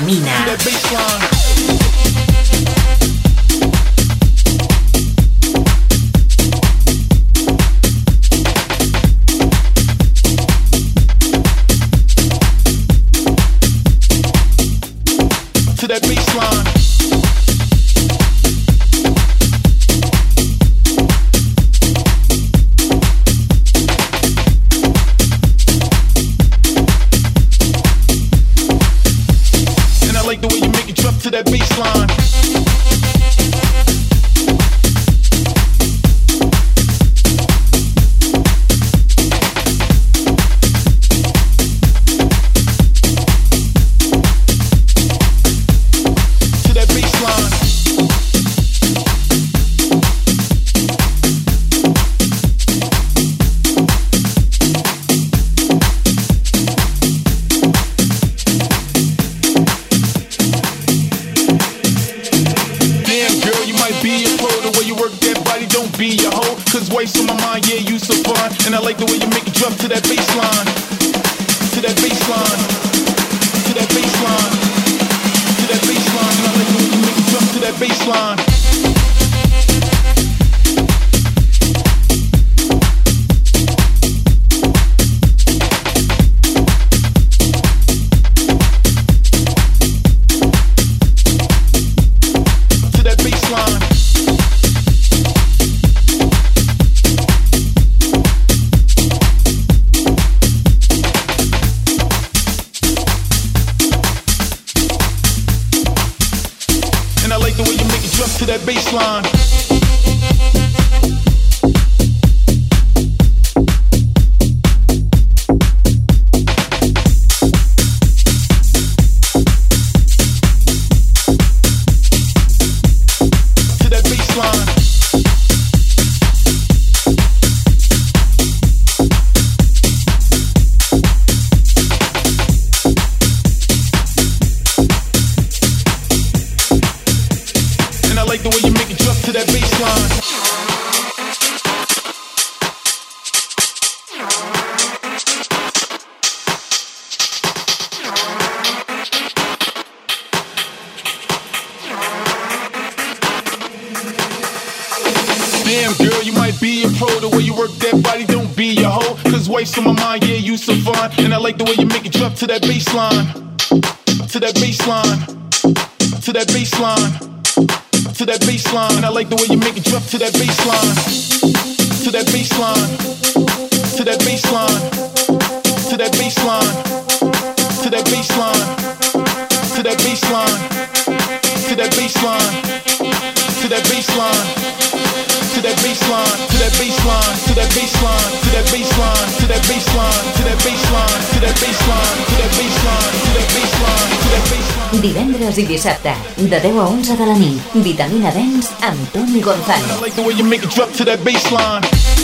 Vitamina. To that baseline. And I like the way you make it drop to that baseline. And I like the way you make it jump to that baseline, to that baseline, to that baseline, to that baseline. And I like the way you make it jump to that baseline. To that baseline. The way you make it jump to that baseline. Damn girl, you might be a pro. The way you work that body, don't be a hoe. Cause wife's on my mind, yeah, you so fine. And I like the way you make it jump to that baseline. To that baseline. To that baseline. To that baseline. I like the way you make it drop to that baseline. To that baseline. To that baseline. To that baseline. To that baseline. To that baseline. To that baseline. To that baseline. To that baseline. To that baseline. To that baseline. To that baseline. To that baseline. To that baseline. To that baseline. To that baseline. To that baseline. To that baseline. Divendres i dissabte, de 10 a 11 de la nit, Vitamina Dance amb Toni González. I like the way you make it drop to that baseline.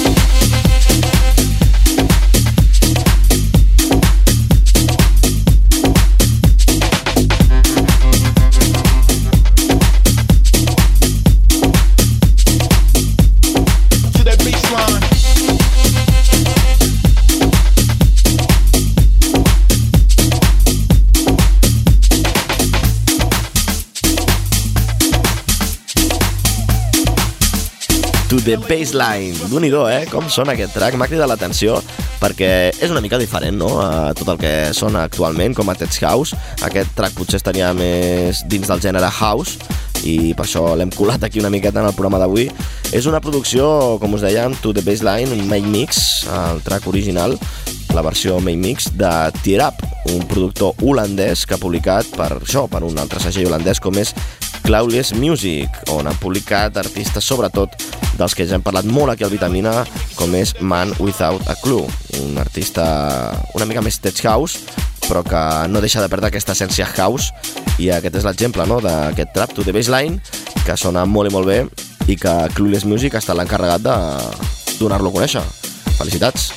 To the Baseline. Déu-n'hi-do, com sona aquest track. M'ha cridat l'atenció perquè és una mica diferent, no?, a tot el que sona actualment, com a Tech House. Aquest track potser estaria més dins del gènere house i per això l'hem colat aquí una miqueta en el programa d'avui. És una producció, com us dèiem, To the Baseline, un main mix, el track original, la versió main mix de Tear Up, un productor holandès que ha publicat per un altre segell holandès com és Cloudless Music, on han publicat artistes sobretot dels que ja hem parlat molt aquí al Vitamina, com és Man Without a Clue, un artista una mica més tech house, però que no deixa de perdre aquesta essència house, i aquest és l'exemple, no?, d'aquest trap To the Baseline, que sona molt i molt bé, i que Clueless Music ha estat l'encarregat de donar-lo a conèixer. Felicitats!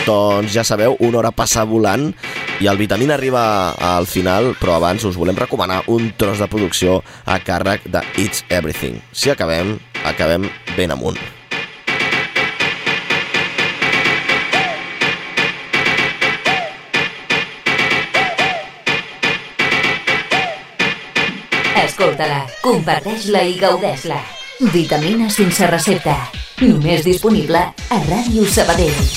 Doncs ja sabeu, una hora passa volant i el Vitamina arriba al final, però abans us volem recomanar un tros de producció a càrrec de It's Everything. Si acabem ben amunt. Escolta-la, comparteix-la i gaudeix-la. Vitamina sense recepta. Només disponible a Ràdio Sabadell.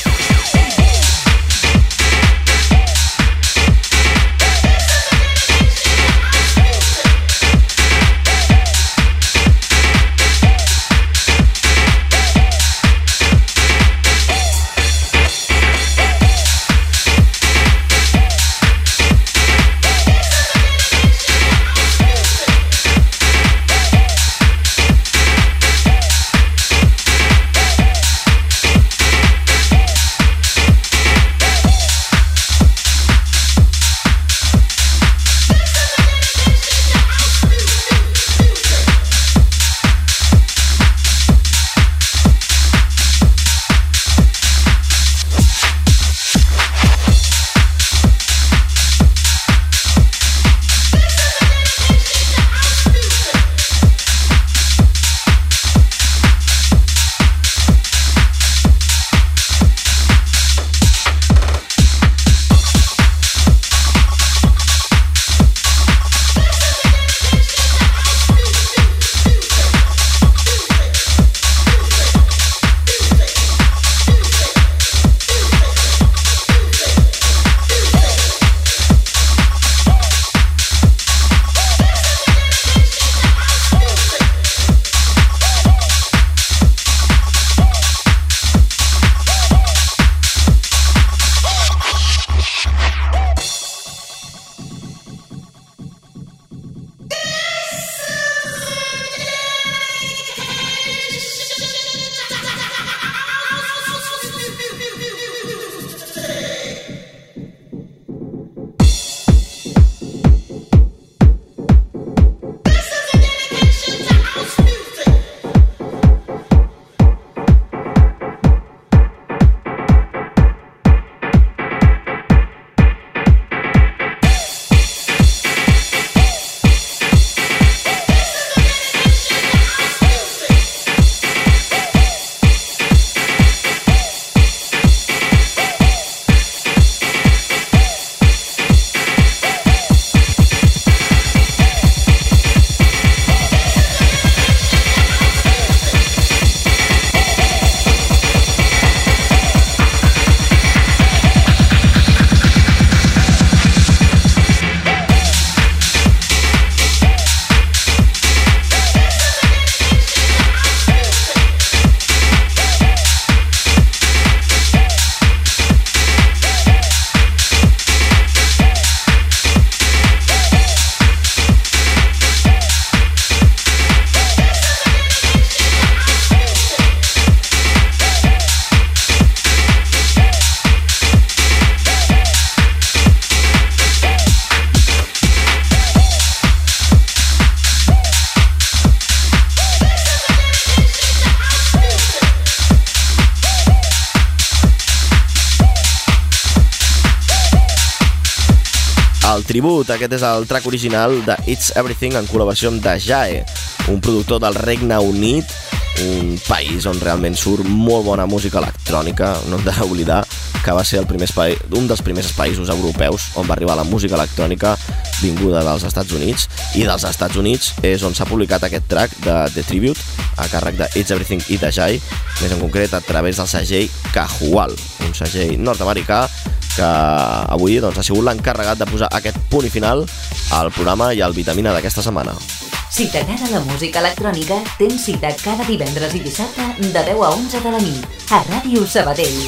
El tribut, aquest és el track original de It's Everything en col·laboració amb Dajae, un productor del Regne Unit, un país on realment surt molt bona música electrònica. No hem d'oblidar que va ser un dels primers països europeus on va arribar la música electrònica vinguda dels Estats Units, i dels Estats Units és on s'ha publicat aquest track de The Tribute a càrrec de It's Everything i Dajae, més en concret a través del segell Cajual, un segell nord-americà que avui ha sigut l'encarregat de posar aquest punt i final al programa i al Vitamina d'aquesta setmana. Si t'agrada la música electrònica, tens cita cada divendres i dissabte de 10 a 11 de la nit a Ràdio Sabadell.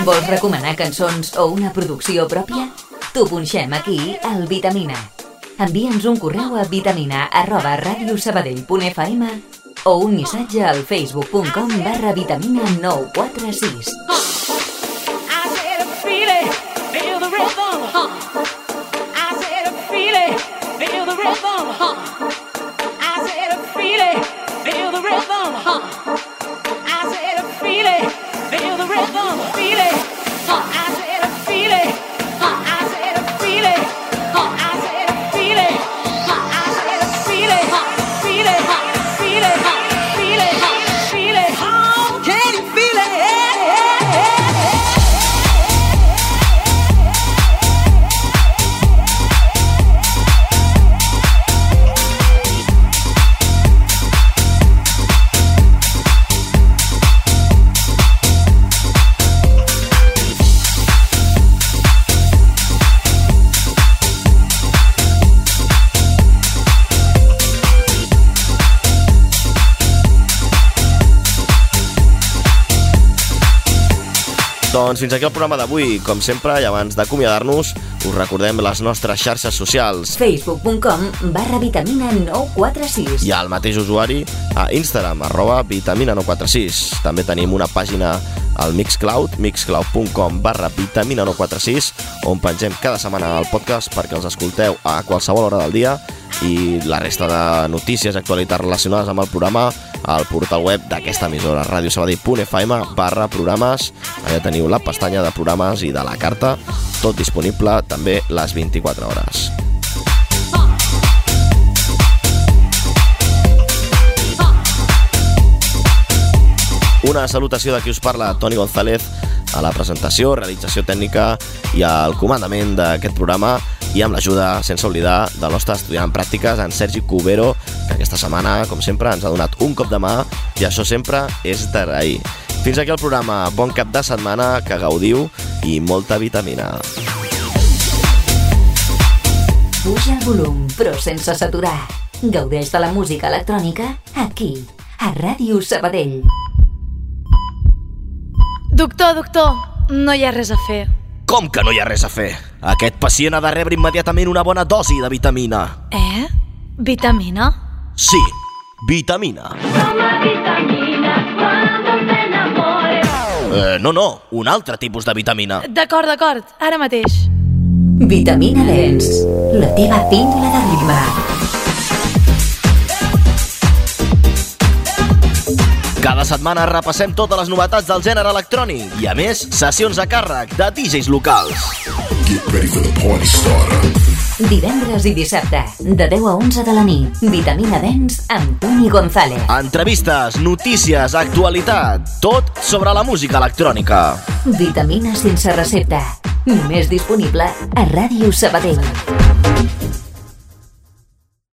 Vols recomanar cançons o una producció pròpia? T'ho punxem aquí al Vitamina. Envia'ns un correu a vitamina@radiosabadell.fm o un missatge al facebook.com/vitamina946. Doncs fins aquí el programa d'avui. Com sempre, i abans d'acomiadar-nos, us recordem les nostres xarxes socials. facebook.com/vitamina946 I al mateix usuari a Instagram, @vitamina946. També tenim una pàgina al Mixcloud, mixcloud.com/vitamina946, on pengem cada setmana el podcast perquè els escolteu a qualsevol hora del dia, i la resta de notícies i actualitats relacionades amb el programa al portal web d'aquesta emissora, radiosabadell.fm/programes. Allà teniu la pestanya de programes i de la carta, tot disponible també les 24 hores. Una salutació de qui us parla, Toni González, a la presentació, realització tècnica i al comandament d'aquest programa, i amb l'ajuda, sense oblidar, del nostre estudiant en pràctiques, en Sergi Cubero, que aquesta setmana, com sempre, ens ha donat un cop de mà, i això sempre és d'agrair. Fins aquí el programa. Bon cap de setmana, que gaudiu i molta vitamina. Puja el volum, però sense saturar. Gaudeix de la música electrònica aquí, a Ràdio Sabadell. Doctor, no hi ha res a fer. Com que no hi ha res a fer? Aquest pacient ha de rebre immediatament una bona dosi de vitamina. Vitamina? Sí, vitamina. No, un altre tipus de vitamina. D'acord, ara mateix. Vitamina Dance, la teva píndola de ritme. Cada setmana repassem totes les novetats del gènere electrònic i, a més, sessions a càrrec de DJs locals. Get ready for the party starter. Divendres i dissabte, de 10 a 11 de la nit, Vitamina Dance amb Toni González. Entrevistes, notícies, actualitat, tot sobre la música electrònica. Vitamina sense recepta, només disponible a Ràdio Sabadell.